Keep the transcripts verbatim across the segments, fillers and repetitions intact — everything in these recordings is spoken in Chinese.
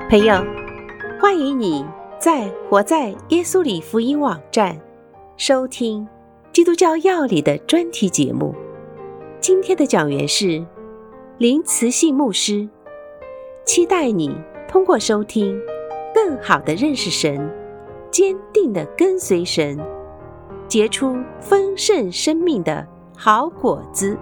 朋友，欢迎你在活在耶稣里福音网站收听基督教要理的专题节目。今天的讲员是林慈信牧师，期待你通过收听更好地认识神，坚定地跟随神，结出丰盛生命的好果子。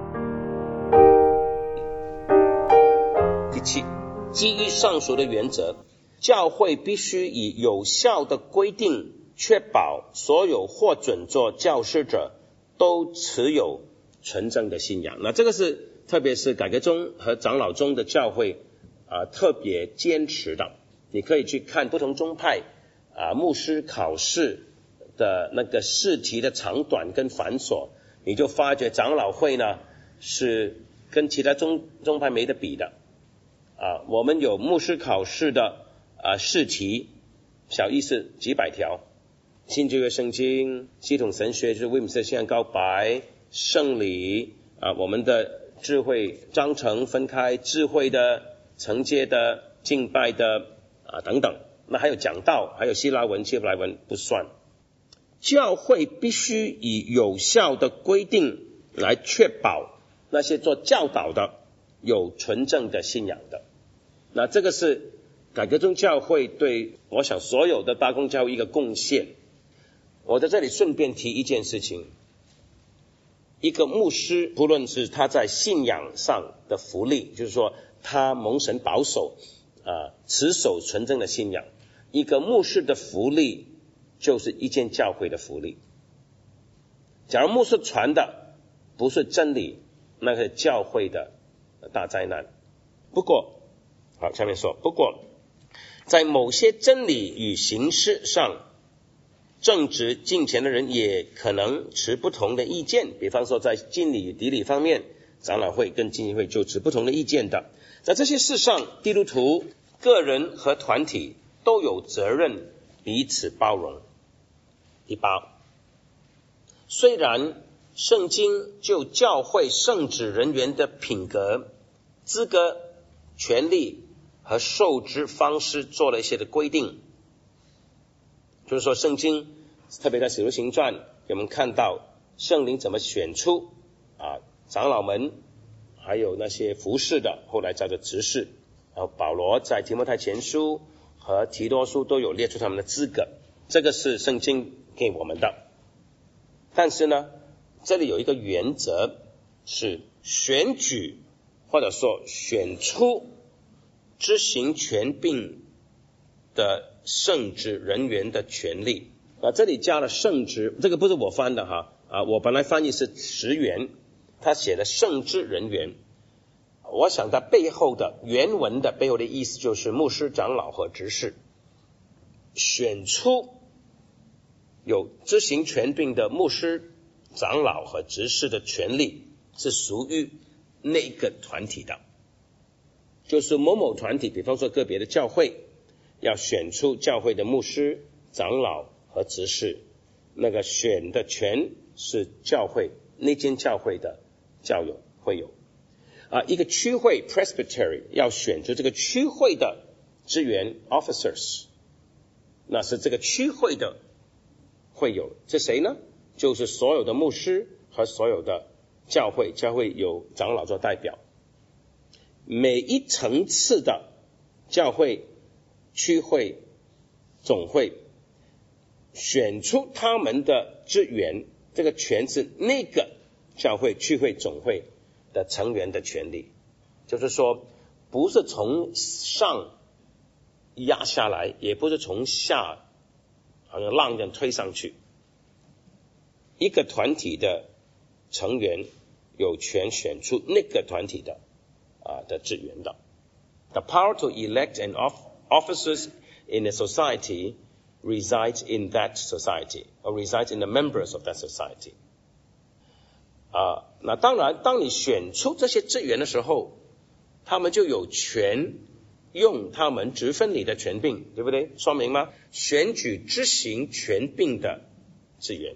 第七，基于上述的原则，教会必须以有效的规定确保所有获准做教师者都持有纯正的信仰。那这个是特别是改革宗和长老宗的教会啊、呃、特别坚持的。你可以去看不同宗派啊、呃、牧师考试的那个试题的长短跟繁琐，你就发觉长老会呢是跟其他宗宗派没得比的。啊，我们有牧师考试的啊试题，小意思几百条，新旧约圣经、系统神学就是威姆斯信仰告白、圣礼啊，我们的智慧章程分开，智慧的、承接的、敬拜的啊等等。那还有讲道，还有希腊文、希伯来文不算。教会必须以有效的规定来确保那些做教导的有纯正的信仰的。那这个是改革宗教会对我想所有的大公教会一个贡献。我在这里顺便提一件事情，一个牧师不论是他在信仰上的福利，就是说他蒙神保守啊、呃，持守纯正的信仰，一个牧师的福利就是一间教会的福利。假如牧师传的不是真理，那是教会的大灾难。不过好，下面说，不过在某些真理与形式上，正直敬虔的人也可能持不同的意见。比方说在敬礼与典礼方面，长老会跟浸信会就持不同的意见的。在这些事上，基督徒个人和团体都有责任彼此包容。第八，虽然圣经就教会圣职人员的品格、资格、权利和受职方式做了一些的规定，就是说圣经特别在使徒行传给我们看到圣灵怎么选出啊长老们，还有那些服侍的后来叫做执事，然后保罗在提摩太前书和提多书都有列出他们的资格，这个是圣经给我们的。但是呢，这里有一个原则，是选举或者说选出执行权柄的圣职人员的权利啊，这里加了圣职，这个不是我翻的哈啊，我本来翻译是职员，他写的圣职人员，我想他背后的原文的背后的意思就是牧师、长老和执事选出有执行权柄的牧师、长老和执事的权利是属于那个团体的。就是某某团体，比方说个别的教会要选出教会的牧师、长老和执事，那个选的权是教会那间教会的教友会有啊。一个区会 presbytery 要选出这个区会的职员 officers， 那是这个区会的会有，这谁呢？就是所有的牧师和所有的教会，教会有长老做代表。每一层次的教会、区会、总会选出他们的职员，这个权是那个教会、区会、总会的成员的权利，就是说不是从上压下来，也不是从下好像浪人推上去。一个团体的成员有权选出那个团体的啊的职员的。The power to elect an officers in a society resides in that society, or resides in the members of that society. 啊，那当然，当你选出这些职员的时候，他们就有权用他们职分里的权柄，对不对？说明吗？选举执行权柄的职员。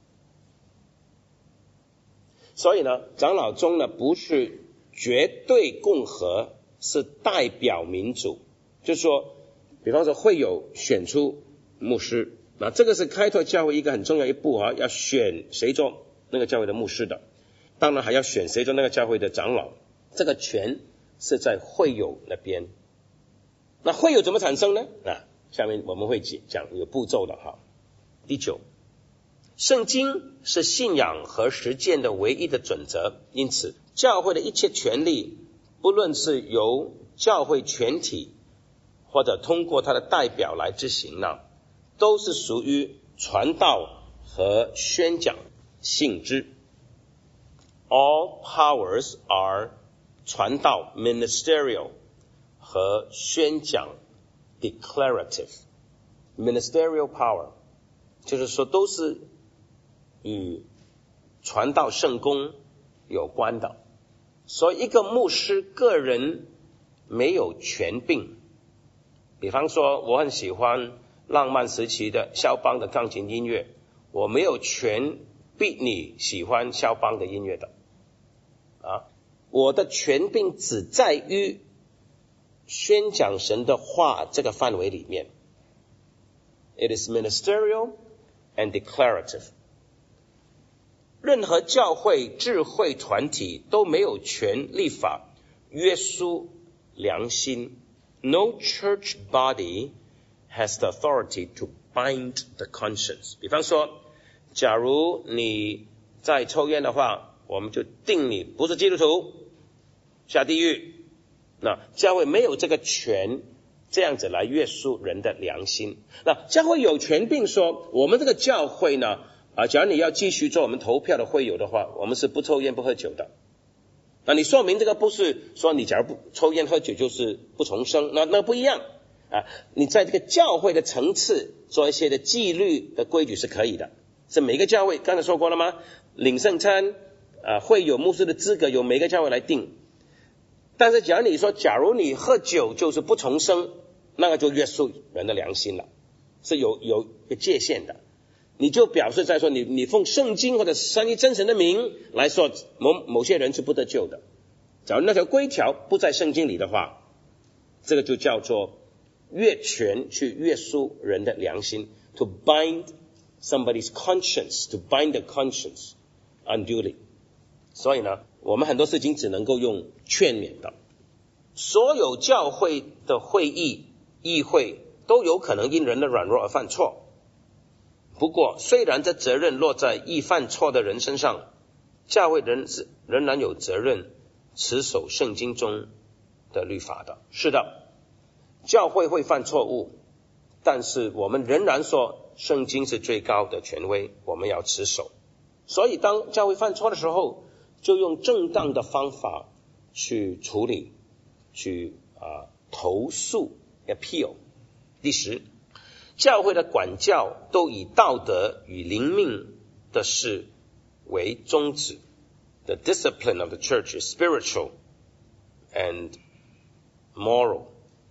所以呢，长老宗呢不是绝对共和，是代表民主， 就是说比方说会有选出牧师，那这个是开拓教会一个很重要一步啊，要选谁做那个教会的牧师的，当然还要选谁做那个教会的长老，这个权是在会友那边。那会友怎么产生呢？啊，下面我们会讲有步骤的哈。第九，圣经是信仰和实践的唯一的准则，因此教会的一切权利，不论是由教会全体或者通过他的代表来执行呢，都是属于传道和宣讲性质。All powers are 传道 ministerial 和宣讲 declarative。 ministerial power 就是说都是与传道圣工有关的，所以一个牧师个人没有权柄。比方说我很喜欢浪漫时期的肖邦的钢琴音乐，我没有权逼你喜欢肖邦的音乐的啊，我的权柄只在于宣讲神的话这个范围里面。 It is ministerial and declarative。 任何教会智慧团体都没有权立法约束良心。 No church body has the authority to bind the conscience。 比方说假如你在抽烟的话，我们就定你不是基督徒，下地狱。那教会没有这个权这样子来约束人的良心。那教会有权并说我们这个教会呢啊，假如你要继续做我们投票的会友的话，我们是不抽烟不喝酒的。那你说明这个不是说你假如不抽烟喝酒就是不重生，那那不一样啊。你在这个教会的层次做一些的纪律的规矩是可以的，是每个教会刚才说过了吗？领圣餐啊，会有牧师的资格由每个教会来定。但是假如你说假如你喝酒就是不重生，那个就约束人的良心了，是有有一个界限的。你就表示在说你你奉圣经或者三一真神的名来说某某些人是不得救的。假如那条规条不在圣经里的话，这个就叫做越权去约束人的良心。 To bind somebody's conscience, to bind the conscience unduly。 所以呢我们很多事情只能够用劝勉的。所有教会的会议议会都有可能因人的软弱而犯错，不过虽然这责任落在易犯错的人身上，教会仍仍然有责任持守圣经中的律法的。是的，教会会犯错误，但是我们仍然说圣经是最高的权威，我们要持守。所以当教会犯错的时候，就用正当的方法去处理，去啊投诉 appeal。 第十，教会的管教都以道德与灵命的事为宗旨。 The discipline of the church is spiritual and moral，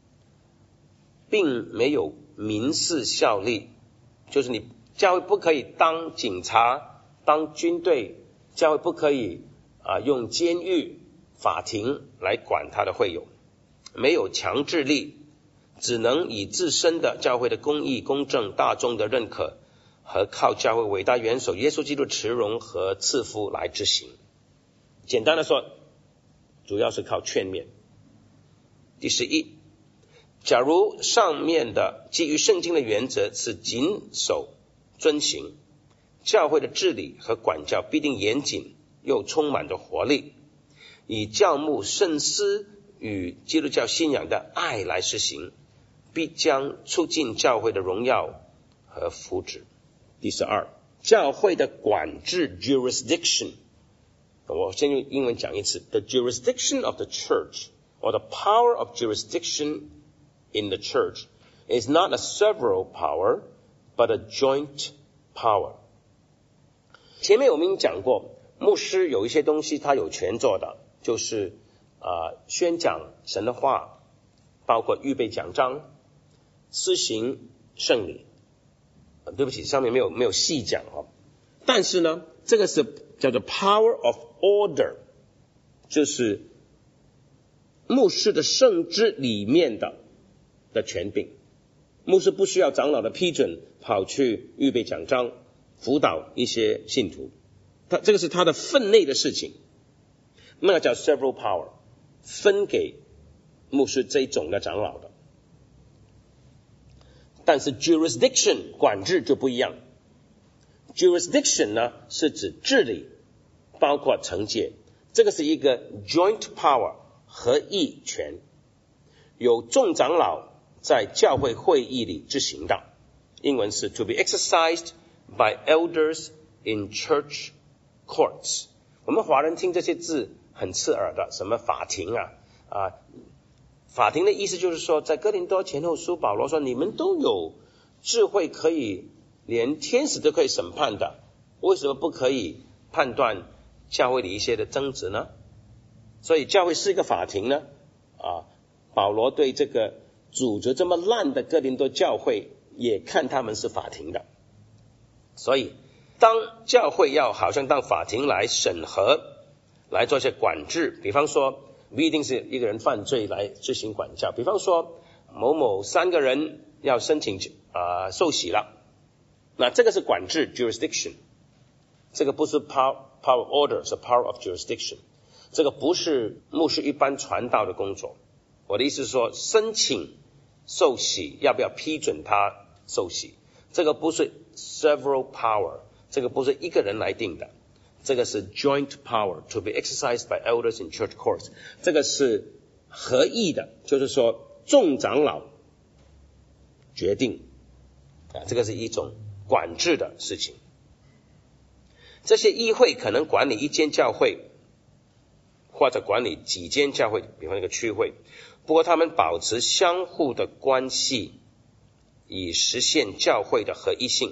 并没有民事效力，就是你教会不可以当警察当军队，教会不可以啊用监狱法庭来管他的会友，没有强制力，只能以自身的教会的公义公正大众的认可和靠教会伟大元首耶稣基督慈荣和赐福来执行。简单的说，主要是靠劝勉。第十一，假如上面的基于圣经的原则是谨守遵行，教会的治理和管教必定严谨又充满着活力，以教牧慎思与基督教信仰的爱来实行，必将促进教会的荣耀和福祉。第十二，教会的管制 jurisdiction， 我先用英文讲一次。 The jurisdiction of the church or the power of jurisdiction in the church is not a several power but a joint power。 前面我们已经讲过，牧师有一些东西他有权做的，就是啊、呃、宣讲神的话，包括预备讲章，施行圣礼。对不起，上面没有没有细讲哦。但是呢，这个是叫做 power of order， 就是牧师的圣职里面的的权柄。牧师不需要长老的批准跑去预备讲章辅导一些信徒，他这个是他的分内的事情，那个叫 several power， 分给牧师这一种的长老的。但是 jurisdiction 管制就不一样， jurisdiction 呢是指治理，包括惩戒，这个是一个 joint power 合议权，有众长老在教会会议里执行的，英文是 to be exercised by elders in church courts。 我们华人听这些字很刺耳的，什么法庭啊啊，法庭的意思就是说，在哥林多前后书保罗说，你们都有智慧，可以连天使都可以审判的，为什么不可以判断教会里一些的争执呢？所以教会是一个法庭呢啊，保罗对这个组织这么烂的哥林多教会也看他们是法庭的。所以当教会要好像当法庭来审核，来做一些管制，比方说不一定是一个人犯罪来执行管教，比方说某某三个人要申请啊、呃、受洗了，那这个是管制 jurisdiction， 这个不是 power power order， 是 power of jurisdiction， 这个不是牧师一般传道的工作。我的意思是说，申请受洗要不要批准他受洗，这个不是 several power， 这个不是一个人来定的，这个是 joint power to be exercised by elders in church courts， 这个是合议的，就是说众长老决定啊，这个是一种管制的事情。这些议会可能管理一间教会，或者管理几间教会，比方一个区会，不过他们保持相互的关系，以实现教会的合一性。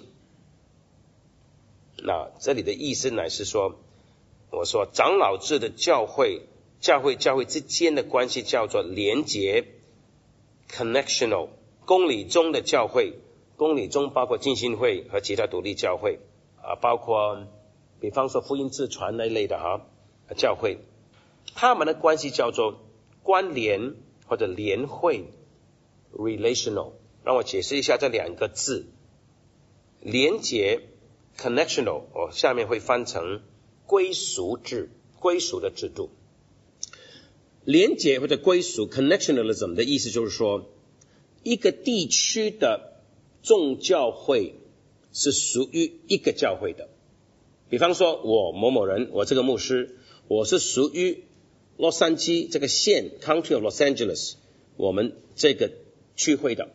那这里的意思乃是说，我说长老制的教会，教会教会之间的关系叫做连结 connectional。 公理中的教会，公理中包括浸信会和其他独立教会啊，包括比方说福音自传那一类的哈教会，他们的关系叫做关联或者联会 relational。 让我解释一下这两个字，连结 connectional， 我下面会翻成归属制，归属的制度。连结或者归属 connectionalism 的意思就是说，一个地区的众教会是属于一个教会的。比方说我某某人，我这个牧师，我是属于洛杉矶这个县 County of Los Angeles 我们这个区会的，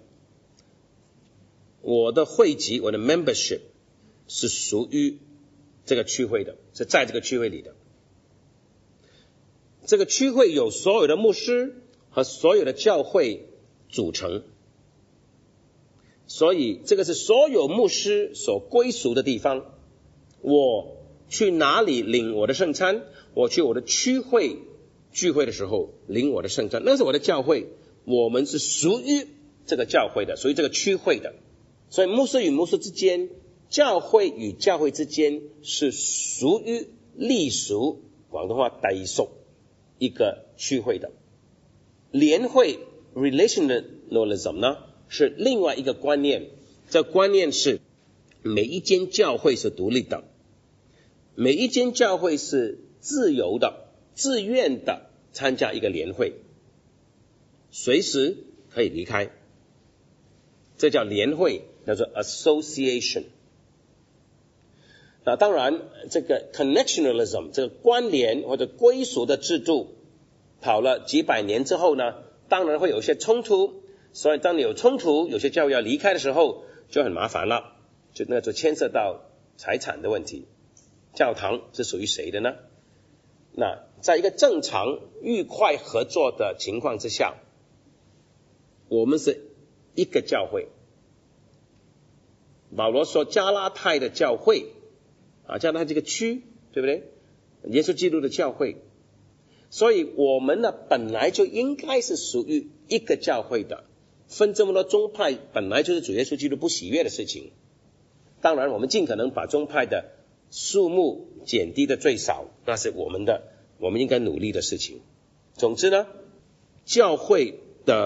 我的会籍，我的 membership 是属于这个区会的，是在这个区会里的。这个区会有所有的牧师和所有的教会组成，所以这个是所有牧师所归属的地方。我去哪里领我的圣餐，我去我的区会聚会的时候领我的圣餐，那是我的教会，我们是属于这个教会的，属于这个区会的。所以牧师与牧师之间，教会与教会之间是属于隶属广东话隸屬一个区会的。联会 relationalism 呢是另外一个观念，这观念是每一间教会是独立的，每一间教会是自由的、自愿的参加一个联会，随时可以离开，这叫联会，叫做 association。 那当然这个 connectionalism 这个关联或者归属的制度跑了几百年之后呢，当然会有一些冲突，所以当你有冲突，有些教会要离开的时候就很麻烦了，就那就牵涉到财产的问题，教堂是属于谁的呢？那在一个正常愉快合作的情况之下，我们是一个教会。保罗说加拉太的教会啊，加拉太这个区，对不对？耶稣基督的教会，所以我们呢本来就应该是属于一个教会的，分这么多宗派本来就是主耶稣基督不喜悦的事情。当然我们尽可能把宗派的数目减低的最少，那是我们的我们应该努力的事情。总之呢，教会的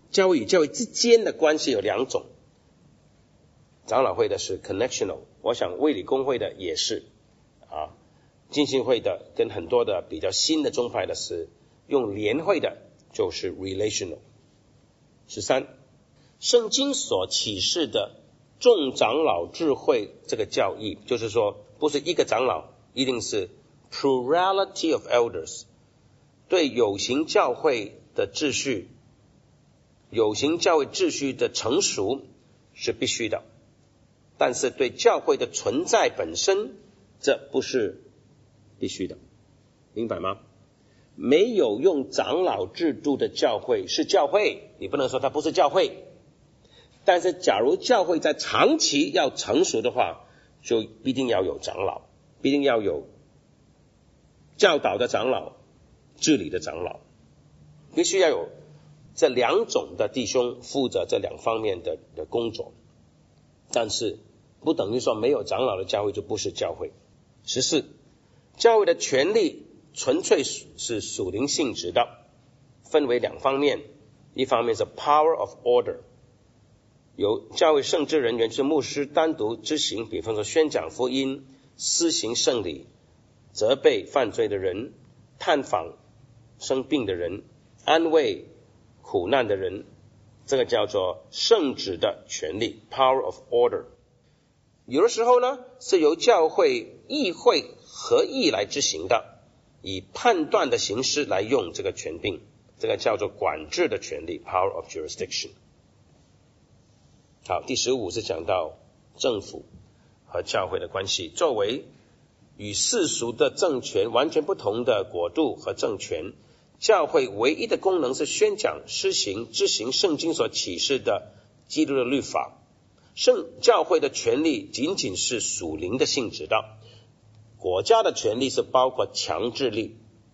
教会与教会之间的关系有两种，长老会的是 connectional， 我想卫理公会的也是啊，浸信会的跟很多的比较新的宗派的是用联会的，就是 relational。 十三，圣经所启示的众长老智慧这个教义，就是说不是一个长老，一定是 plurality of elders， 对有形教会的秩序，有形教会秩序的成熟是必须的，但是对教会的存在本身，这不是必须的，明白吗？没有用长老制度的教会是教会，你不能说它不是教会。但是假如教会在长期要成熟的话，就必定要有长老，必定要有教导的长老，治理的长老，必须要有这两种的弟兄负责这两方面的的工作。但是不等于说没有长老的教会就不是教会。十四，教会的权力纯粹是属灵性质的，分为两方面，一方面是 power of order， 由教会圣职人员是牧师单独执行，比方说宣讲福音、施行圣礼、责备犯罪的人、探访生病的人、安慰苦难的人，这个叫做圣职的权利 power of order。 有的时候呢是由教会议会合议来执行的，以判断的形式来用这个权柄，这个叫做管制的权利 power of jurisdiction。 好，第十五是讲到政府和教会的关系。作为与世俗的政权完全不同的国度和政权，教会唯一的功能是宣讲、施行、执行圣经所启示的基督的律法。圣教会的权利仅仅是属灵的性质的，国家的权利是包括强制力。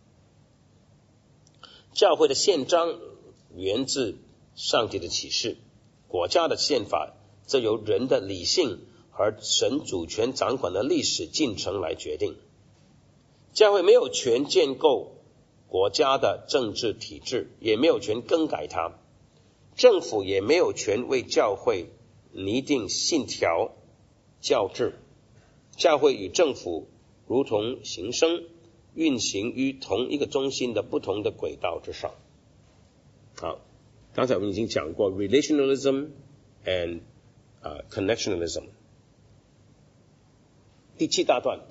教会的宪章源自上帝的启示，国家的宪法则由人的理性和神主权掌管的历史进程来决定。教会没有权建构国家的政治体制，也没有权更改它，政府也没有权为教会拟定信条教制。教会与政府如同行生，运行于同一个中心的不同的轨道之上。好，刚才我们已经讲过 relationalism and、uh, connectionalism。 第七大段，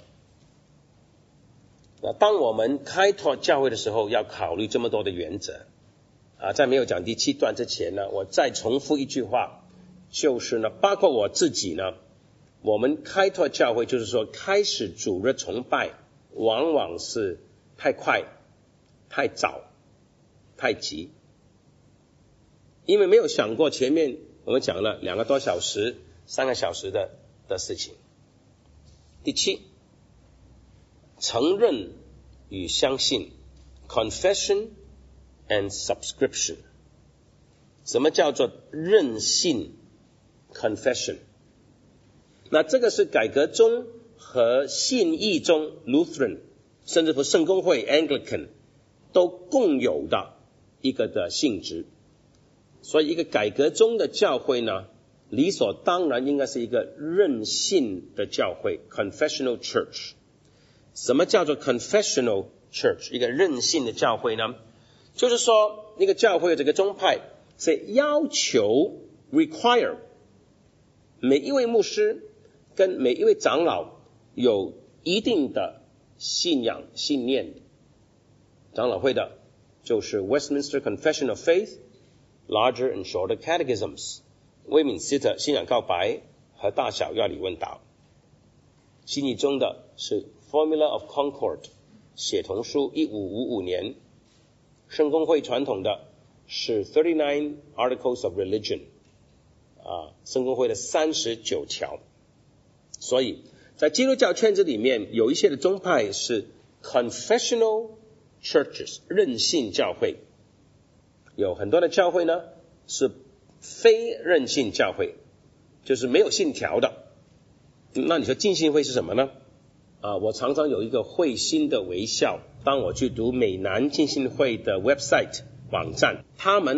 那当我们开拓教会的时候，要考虑这么多的原则啊。在没有讲第七段之前呢，我再重复一句话，就是呢，包括我自己呢，我们开拓教会，就是说开始主日崇拜，往往是太快、太早、太急，因为没有想过前面我们讲了两个多小时、三个小时的的事情。第七，承认与相信 confession and subscription。 什么叫做认信 confession？ 那这个是改革中和信义中 Lutheran 甚至乎圣公会 Anglican 都共有的一个的性质。所以一个改革中的教会呢，理所当然应该是一个认信的教会 confessional church。 什么叫做 confessional church？ 一个认信的教会呢，就是说一个教会这个宗派是要求 require 每一位牧师跟每一位长老有一定的信仰信念。长老会的就是 Westminster Confession of Faith, Larger and Shorter Catechisms， 威敏斯特信仰告白和大小要理问答。信义中的是 Formula of Concord 写同书一五五五年。圣公会传统的是 thirty-nine Articles of Religion， 啊，圣公会的三十九条。所以在基督教圈子里面，有一些的宗派是 confessional churches 认信教会，有很多的教会呢是非认信教会，就是没有信条的。那你说浸信会是什么呢？啊，我常常有一个会心的微笑，当我去读美南浸信会的 website 网站，他们呢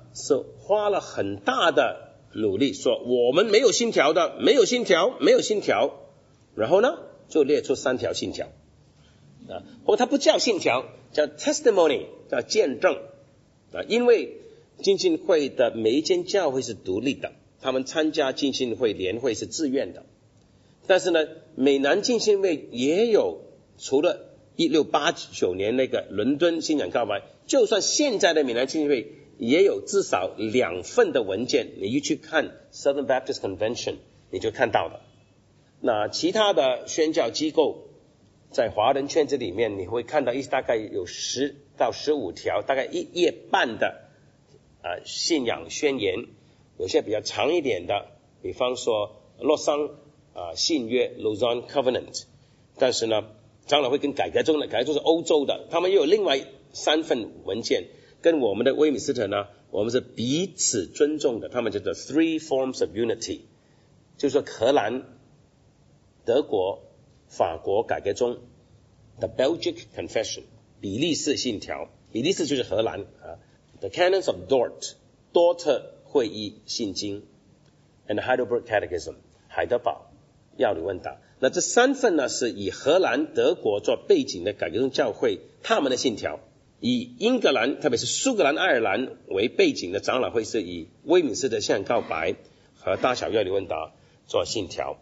是花了很大的努力，说我们没有信条的，没有信条，没有信条，然后呢就列出三条信条啊，或它不叫信条，叫 testimony， 叫见证啊，因为浸信会的每一间教会是独立的，他们参加浸信会联会是自愿的，但是呢，美南浸信会也有，除了一六八九年那个伦敦信仰告白，就算现在的美南浸信会也有至少两份的文件，你一去看 Southern Baptist Convention 你就看到了。那其他的宣教机构在华人圈子里面，你会看到一大概有十到十五条，大概一页半的呃信仰宣言，有些比较长一点的，比方说洛桑啊信约 Lausanne Covenant， 但是呢长老会跟改革宗的，改革宗是欧洲的，他们又有另外三份文件，跟我们的威敏斯特呢，我们是彼此尊重的，他们叫做 Three Forms of Unity， 就是说荷兰、德国、法国改革宗 The Belgic Confession， 比利时信条，比利时就是荷兰啊 The Canons of Dort， 多特会议信经 and Heidelberg Catechism， 海德堡要理问答。那这三份呢是以荷兰、德国做背景的改革宗教会他们的信条，以英格兰特别是苏格兰、爱尔兰为背景的长老会是以威敏斯特信仰告白和大小要理问答做信条。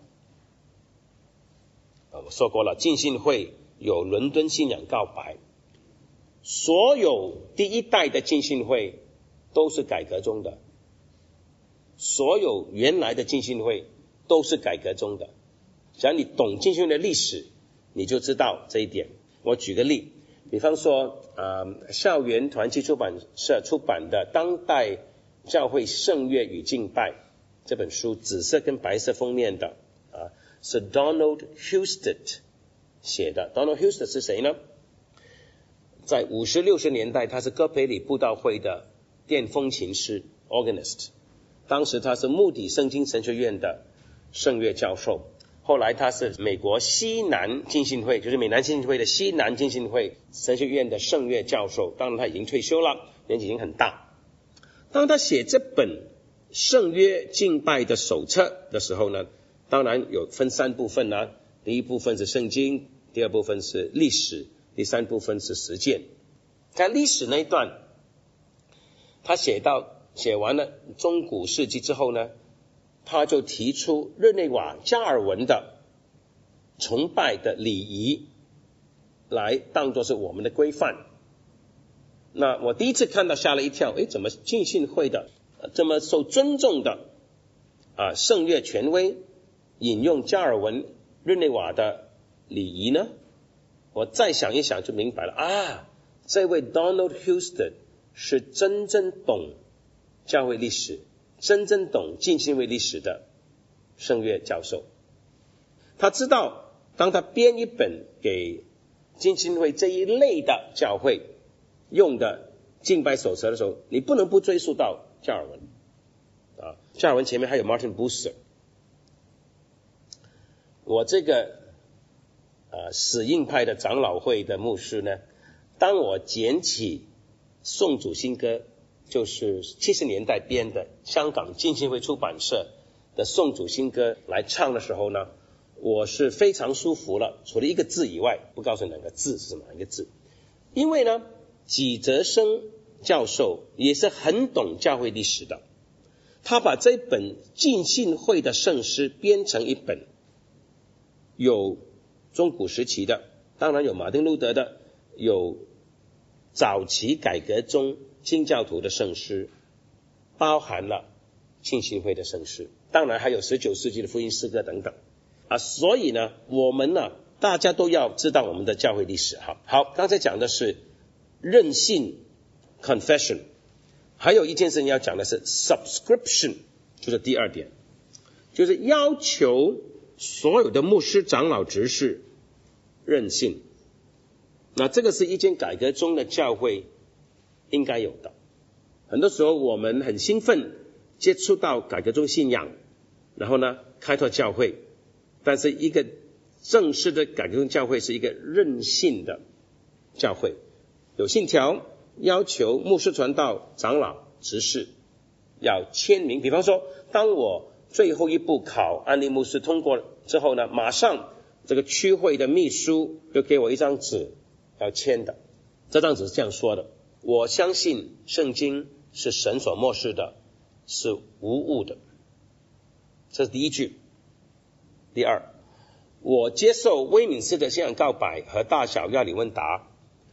我说过了，浸信会有伦敦信仰告白，所有第一代的浸信会都是改革宗的，所有原来的浸信会都是改革宗的。只要你懂浸信会的历史，你就知道这一点。我举个例，比方说呃，校园团契出版社出版的《当代教会圣乐与敬拜》这本书，紫色跟白色封面的啊，是 Donald Husted 写的。 Donald Husted 是谁呢？在五十六十年代他是哥培里布道会的电风琴师 organist， 当时他是穆迪圣经神学院的圣乐教授，后来他是美国西南浸信会，就是美南浸信会的西南浸信会神学院的圣乐教授，当然他已经退休了，年纪已经很大。当他写这本圣乐敬拜的手册的时候呢，当然有分三部分啊，第一部分是圣经，第二部分是历史，第三部分是实践。在历史那一段，他写到写完了中古世纪之后呢，他就提出日内瓦加尔文的崇拜的礼仪来当作是我们的规范。那我第一次看到吓了一跳，诶，怎么浸信会的这么受尊重的啊圣乐权威引用加尔文日内瓦的礼仪呢？我再想一想就明白了啊，这位 Donald Husted 是真正懂教会历史，真正懂浸信会历史的圣乐教授。他知道当他编一本给浸信会这一类的教会用的敬拜手册的时候，你不能不追溯到加尔文啊，加尔文前面还有 Martin Bucer。 我这个呃死硬派的长老会的牧师呢，当我捡起宋祖新歌，就是七十年代编的香港浸信会出版社的宋祖新歌来唱的时候呢，我是非常舒服了，除了一个字以外，不告诉你哪个字是什么一个字。因为呢纪泽生教授也是很懂教会历史的，他把这本浸信会的圣诗编成一本，有中古时期的，当然有马丁路德的，有早期改革中清教徒的圣诗，包含了浸信会的圣诗，当然还有十九世纪的福音诗歌等等啊。所以呢我们呢大家都要知道我们的教会历史哈。好，刚才讲的是认信 confession， 还有一件事情要讲的是 subscription， 就是第二点，就是要求所有的牧师长老执事认信。那这个是一间改革中的教会应该有的。很多时候我们很兴奋接触到改革中信仰，然后呢开拓教会，但是一个正式的改革中教会是一个认信的教会，有信条要求牧师传道长老执事要签名。比方说，当我最后一步考安利牧师通过之后呢，马上这个区会的秘书就给我一张纸要签的。这张纸是这样说的：我相信圣经是神所默示的，是无误的。这是第一句。第二，我接受威敏斯的信仰告白和大小要理问答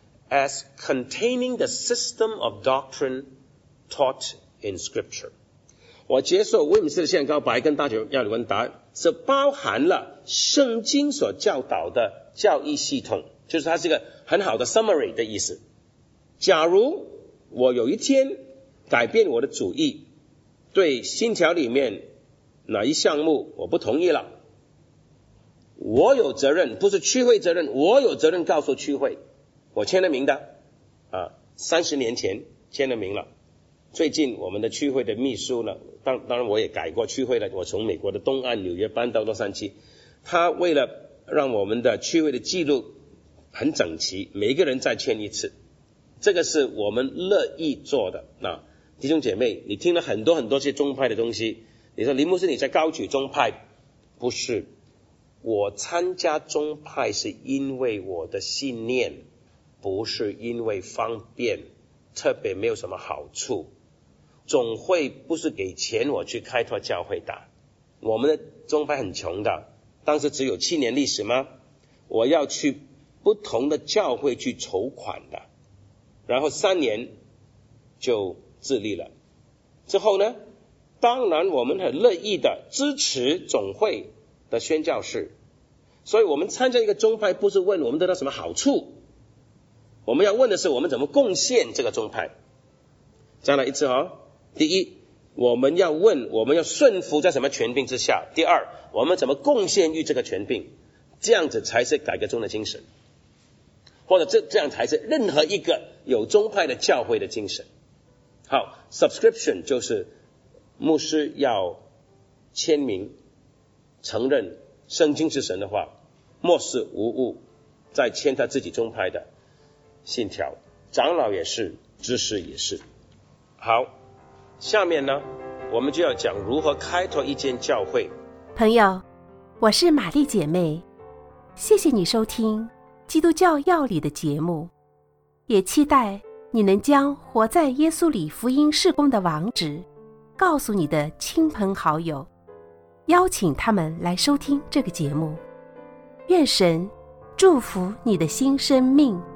as containing the system of doctrine taught in Scripture。 我接受威敏斯的信仰告白跟大小要理问答是包含了圣经所教导的教义系统，就是它是一个很好的 summary 的意思。假如我有一天改变我的主意，对信条里面哪一项目我不同意了，我有责任，不是区会责任，我有责任告诉区会，我签了名的啊，三十年前签了名了。最近我们的区会的秘书呢，当当然我也改过区会了，我从美国的东岸纽约搬到洛杉矶，他为了让我们的区会的记录很整齐，每一个人再签一次，这个是我们乐意做的。那弟兄姐妹，你听了很多很多些宗派的东西，你说林牧师你在高举宗派，不是，我参加宗派是因为我的信念，不是因为方便，特别没有什么好处。总会不是给钱我去开拓教会的，我们的宗派很穷的，当时只有七年历史吗？我要去不同的教会去筹款的，然后三年就自立了。之后呢，当然我们很乐意的支持总会的宣教士，所以我们参加一个宗派不是问我们得到什么好处，我们要问的是我们怎么贡献这个宗派。再来一次哦，第一，我们要问我们要顺服在什么权柄之下；第二，我们怎么贡献于这个权柄，这样子才是改革中的精神，或者这这样才是任何一个有宗派的教会的精神。好 subscription 就是牧师要签名承认圣经是神的话，默示无误，再签他自己宗派的信条，长老也是，知识也是。好，下面呢，我们就要讲如何开拓一间教会。 朋友，我是玛丽姐妹，谢谢你收听基督教要理的节目，也期待你能将活在耶稣里福音事工的网址告诉你的亲朋好友，邀请他们来收听这个节目。愿神祝福你的新生命。